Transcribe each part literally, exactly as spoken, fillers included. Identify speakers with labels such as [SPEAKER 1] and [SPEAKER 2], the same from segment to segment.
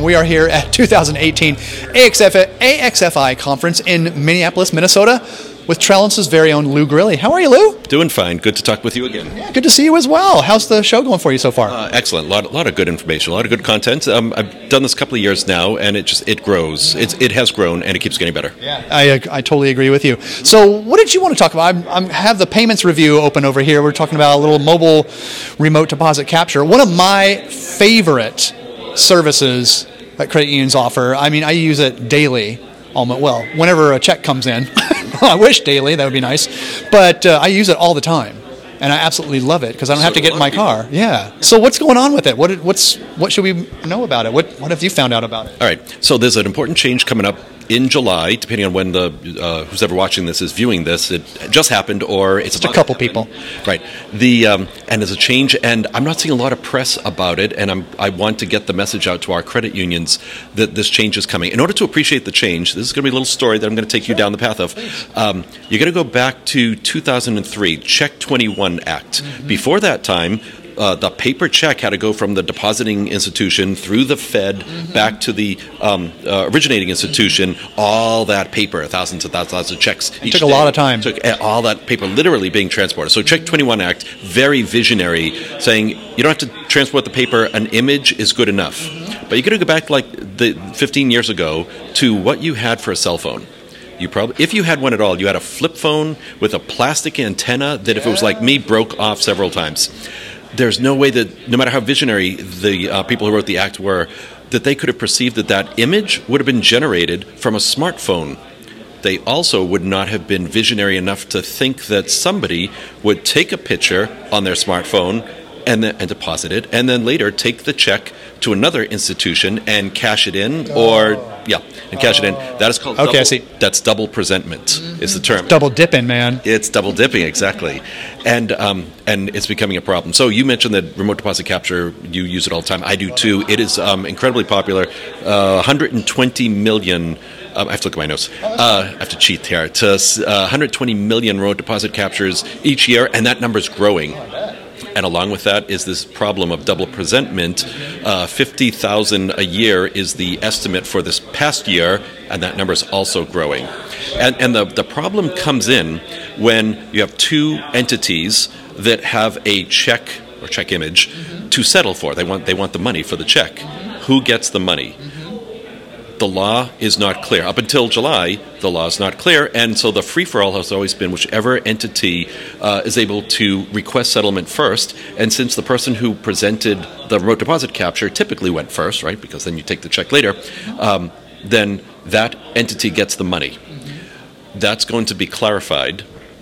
[SPEAKER 1] We are here at two thousand eighteen A X F I conference in Minneapolis, Minnesota, with Trellis's very own Lou Grilli. How are you, Lou?
[SPEAKER 2] Doing fine. Good to talk with you again.
[SPEAKER 1] Yeah, good to see you as well. How's the show going for you so far?
[SPEAKER 2] Uh, excellent. A lot, lot of good information, a lot of good content. Um, I've done this a couple of years now, and it just it grows. It's, it has grown, and it keeps getting better.
[SPEAKER 1] Yeah, I, I totally agree with you. So what did you want to talk about? I I'm, have the payments review open over here. We're talking about a little mobile remote deposit capture. One of my favorite services that credit unions offer. I mean, I use it daily. Almost, well, whenever a check comes in. I wish daily, that would be nice. But uh, I use it all the time. And I absolutely love it because I don't
[SPEAKER 2] So
[SPEAKER 1] have to get in my car. Yeah. So what's going on with it? What what's what should we know about it? What what have you found out about it?
[SPEAKER 2] All right. So there's an important change coming up in July, depending on when the uh, who's ever watching this is viewing this. It just happened, or it's
[SPEAKER 1] just a couple people.
[SPEAKER 2] Right. The um, and there's a change, and I'm not seeing a lot of press about it. And I'm I want to get the message out to our credit unions that this change is coming. In order to appreciate the change, this is going to be a little story that I'm going to take sure. you down the path of. Um, you're going to go back to two thousand three, Check twenty-one Act. Mm-hmm. Before that time, Uh, the paper check had to go from the depositing institution through the Fed mm-hmm. back to the um, uh, originating institution. All that paper, thousands and thousands of checks.
[SPEAKER 1] It took a lot of time.
[SPEAKER 2] Took all that paper literally being transported. So Check twenty-one Act, very visionary, saying you don't have to transport the paper. An image is good enough. Mm-hmm. But you're going to go back like the fifteen years ago to what you had for a cell phone. You probably, if you had one at all, you had a flip phone with a plastic antenna that, if it was like me, broke off several times. There's no way that, no matter how visionary the uh, people who wrote the act were, that they could have perceived that that image would have been generated from a smartphone. They also would not have been visionary enough to think that somebody would take a picture on their smartphone and, then, and deposit it, and then later take the check to another institution and cash it in, or yeah, and cash it in. That is called.
[SPEAKER 1] Okay,
[SPEAKER 2] double,
[SPEAKER 1] I see.
[SPEAKER 2] That's double presentment. Mm-hmm. Is the term.
[SPEAKER 1] It's double dipping, man.
[SPEAKER 2] It's double dipping, exactly, and um, and it's becoming a problem. So you mentioned that remote deposit capture. You use it all the time. I do too. It is um, incredibly popular. Uh, one hundred twenty million. Um, I have to look at my notes. Uh, I have to cheat here. To uh, one hundred twenty million remote deposit captures each year, and that number is growing. And along with that is this problem of double presentment. Uh, fifty thousand a year is the estimate for this past year, and that number is also growing. And, and the, the problem comes in when you have two entities that have a check or check image mm-hmm. to settle for. They want they want the money for the check. Mm-hmm. Who gets the money? Mm-hmm. The law is not clear. Up until July, the law is not clear, and so the free-for-all has always been whichever entity uh, is able to request settlement first, and since the person who presented the remote deposit capture typically went first, right, because then you take the check later, um, then that entity gets the money. That's going to be clarified.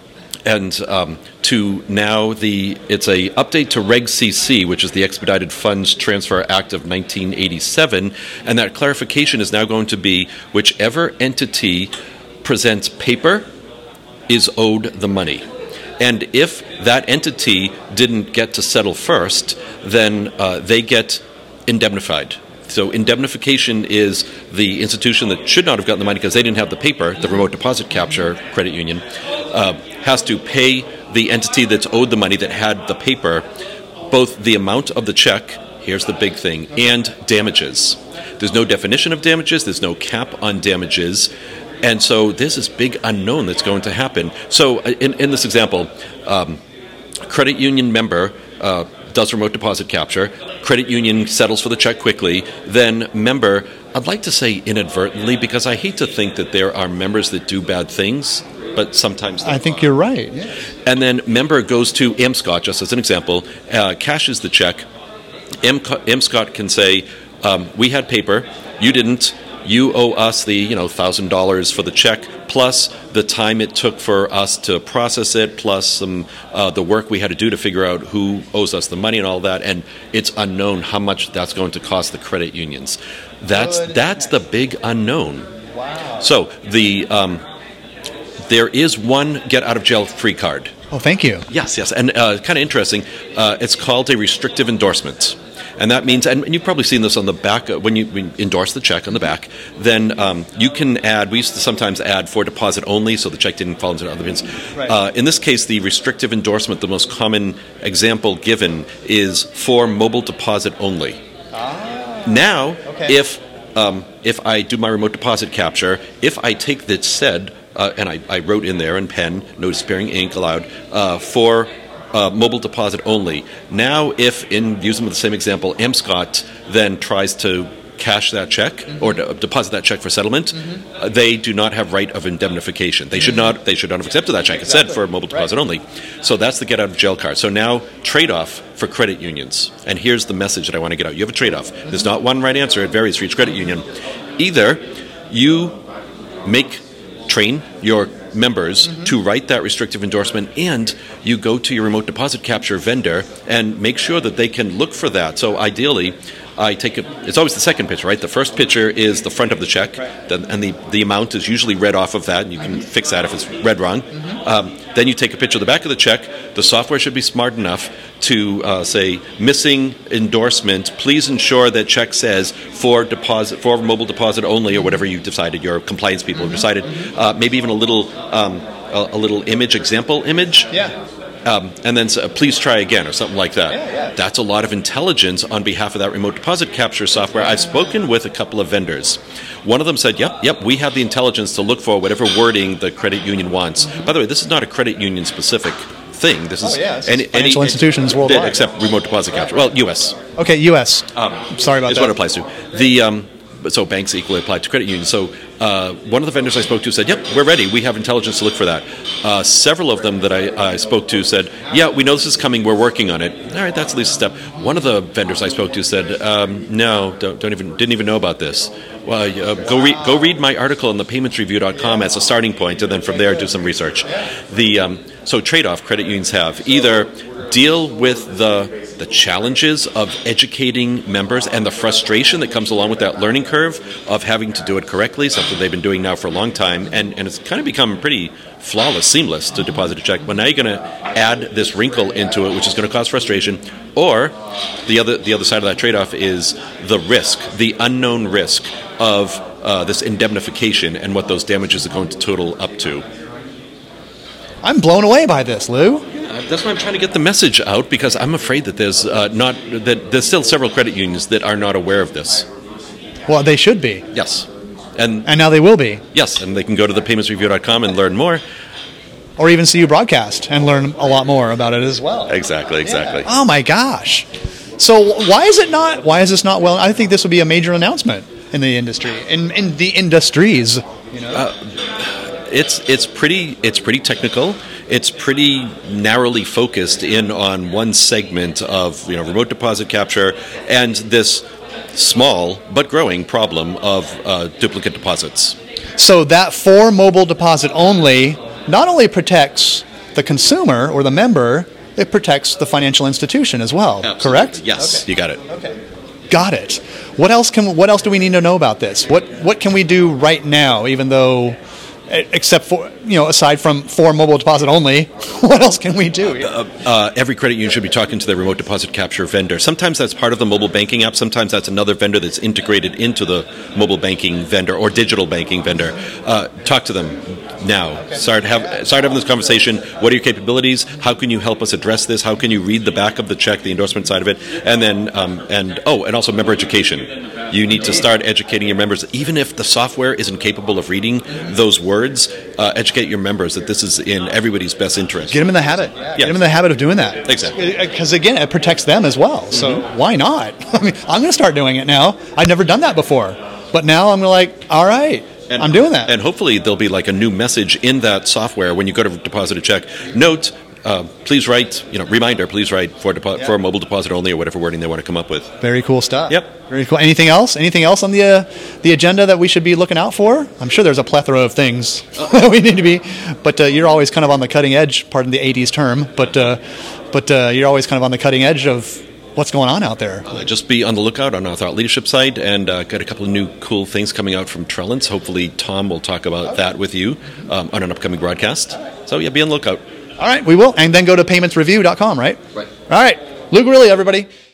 [SPEAKER 2] And um, to now the it's a update to Reg C C, which is the Expedited Funds Transfer Act of nineteen eighty-seven, and that clarification is now going to be whichever entity presents paper is owed the money. And if that entity didn't get to settle first, then uh, they get indemnified. So indemnification is the institution that should not have gotten the money because they didn't have the paper, the remote deposit capture credit union, uh, has to pay the entity that's owed the money that had the paper, both the amount of the check, here's the big thing, and damages. There's no definition of damages, there's no cap on damages, and so there's this big unknown that's going to happen. So in, in this example, um, credit union member uh, does remote deposit capture, credit union settles for the check quickly, then member, I'd like to say inadvertently, because I hate to think that there are members that do bad things, but sometimes
[SPEAKER 1] I think you're right. Yeah.
[SPEAKER 2] And then member goes to M Scott, just as an example, uh, cashes the check. M- M Scott can say, um, we had paper, you didn't, you owe us the, you know, one thousand dollars for the check, plus the time it took for us to process it, plus some uh, the work we had to do to figure out who owes us the money and all that, and it's unknown how much that's going to cost the credit unions. That's Good. that's the big unknown.
[SPEAKER 1] Wow.
[SPEAKER 2] So the um, there is one get-out-of-jail-free card.
[SPEAKER 1] Oh, thank you.
[SPEAKER 2] Yes, yes, and uh, kind of interesting. Uh, it's called a restrictive endorsement. And that means, and you've probably seen this on the back, uh, when you, when you endorse the check on the back, then um, you can add, we used to sometimes add for deposit only, so the check didn't fall into other bins.
[SPEAKER 1] Right.
[SPEAKER 2] Uh, in this case, the restrictive endorsement, the most common example given is for mobile deposit only.
[SPEAKER 1] Ah.
[SPEAKER 2] Now,
[SPEAKER 1] Okay.
[SPEAKER 2] if um, if I do my remote deposit capture, if I take that said, uh, and I, I wrote in there in pen, no sparing ink allowed, uh, for uh, mobile deposit only. Now, if, in using the same example, M. Scott then tries to cash that check mm-hmm. or de- deposit that check for settlement, mm-hmm. uh, they do not have right of indemnification. They should not. They should not have accepted that check. Exactly. It said for mobile deposit right. only. So that's the get out of jail card. So now trade-off for credit unions. And here's the message that I want to get out. You have a trade-off. Mm-hmm. There's not one right answer. It varies for each credit union. Either you make train your members mm-hmm. to write that restrictive endorsement, and you go to your remote deposit capture vendor and make sure that they can look for that. So ideally, I take a, it's always the second picture, right? The first picture is the front of the check, right. the, and the, the amount is usually read off of that, and you can fix that if it's read wrong. Mm-hmm. Um, then you take a picture of the back of the check. The software should be smart enough to uh, say, missing endorsement, please ensure that check says for deposit, for mobile deposit only, or whatever you decided, your compliance people have decided. Uh, maybe even a little um, a, a little image, example image.
[SPEAKER 1] Yeah.
[SPEAKER 2] Um, and then uh, please try again or something like that.
[SPEAKER 1] Yeah, yeah.
[SPEAKER 2] That's a lot of intelligence on behalf of that remote deposit capture software. I've spoken with a couple of vendors. One of them said, yep, yep, we have the intelligence to look for whatever wording the credit union wants. Mm-hmm. By the way, this is not a credit union specific thing. This is
[SPEAKER 1] oh, yeah,
[SPEAKER 2] any,
[SPEAKER 1] financial
[SPEAKER 2] any,
[SPEAKER 1] institutions worldwide.
[SPEAKER 2] Except remote deposit capture. Well, U S.
[SPEAKER 1] Okay, U S. Um, Sorry about
[SPEAKER 2] is
[SPEAKER 1] that.
[SPEAKER 2] Is what it applies to. The... Um, So banks equally apply to credit unions. So uh, one of the vendors I spoke to said, yep, we're ready. We have intelligence to look for that. Uh, several of them that I, I spoke to said, yeah, we know this is coming. We're working on it. All right, that's at least a step. One of the vendors I spoke to said, um, no, don't, don't even didn't even know about this. Well, uh, go, re- go read my article on the payments review dot com as a starting point, and then from there do some research. The um, So trade-off credit unions have either deal with the the challenges of educating members and the frustration that comes along with that learning curve of having to do it correctly, something they've been doing now for a long time, and, and it's kind of become pretty flawless, seamless to deposit a check. But now you're going to add this wrinkle into it, which is going to cause frustration. Or the other the other side of that trade-off is the risk, the unknown risk of uh, this indemnification and what those damages are going to total up to.
[SPEAKER 1] I'm blown away by this, Lou.
[SPEAKER 2] That's why I'm trying to get the message out, because I'm afraid that there's uh, not that there's still several credit unions that are not aware of this.
[SPEAKER 1] Well, they should be.
[SPEAKER 2] Yes, and
[SPEAKER 1] and now they will be.
[SPEAKER 2] Yes, and they can go to the payments review dot com and learn more,
[SPEAKER 1] or even see you broadcast and learn a lot more about it as well.
[SPEAKER 2] Exactly, exactly.
[SPEAKER 1] Yeah. Oh my gosh! So why is it not? Why is this not well? I think this would be a major announcement in the industry, in in the industries. You know.
[SPEAKER 2] Uh, It's it's pretty it's pretty technical. It's pretty narrowly focused in on one segment of you know remote deposit capture and this small but growing problem of uh, duplicate deposits.
[SPEAKER 1] So that for mobile deposit only not only protects the consumer or the member, it protects the financial institution as well.
[SPEAKER 2] Absolutely.
[SPEAKER 1] Correct?
[SPEAKER 2] Yes,
[SPEAKER 1] okay.
[SPEAKER 2] You got it.
[SPEAKER 1] Okay. Got it. What else can what else do we need to know about this? What what can we do right now, even though? Except for, you know, aside from for mobile deposit only, what else can we do?
[SPEAKER 2] Uh, uh, every credit union should be talking to their remote deposit capture vendor. Sometimes that's part of the mobile banking app. Sometimes that's another vendor that's integrated into the mobile banking vendor or digital banking vendor. Uh, talk to them now. Okay. Start, have, start having this conversation. What are your capabilities? How can you help us address this? How can you read the back of the check, the endorsement side of it? And then, um, and oh, and also member education. You need to start educating your members, even if the software isn't capable of reading those words. Uh, educate your members that this is in everybody's best interest.
[SPEAKER 1] Get them in the habit. Yeah. Get them in the habit of doing that.
[SPEAKER 2] Exactly.
[SPEAKER 1] Because again, it protects them as well. So mm-hmm. why not? I mean, I'm going to start doing it now. I've never done that before, but now I'm like, all right. And, I'm doing that.
[SPEAKER 2] And hopefully there'll be like a new message in that software when you go to deposit a check. Note, uh, please write, you know, reminder, please write for depo- yeah. for mobile deposit only or whatever wording they want to come up with.
[SPEAKER 1] Very cool stuff.
[SPEAKER 2] Yep.
[SPEAKER 1] Very cool. Anything else? Anything else on the uh, the agenda that we should be looking out for? I'm sure there's a plethora of things that we need to be, but uh, you're always kind of on the cutting edge, pardon the eighties term, but uh, but uh, you're always kind of on the cutting edge of what's going on out there.
[SPEAKER 2] Uh, just be on the lookout on our thought leadership side, and uh, got a couple of new cool things coming out from Trellance. Hopefully Tom will talk about that with you um, on an upcoming broadcast. So yeah, be on the lookout.
[SPEAKER 1] All right, we will. And then go to payments review dot com, right?
[SPEAKER 2] Right.
[SPEAKER 1] All right. Lou Guerilli, everybody.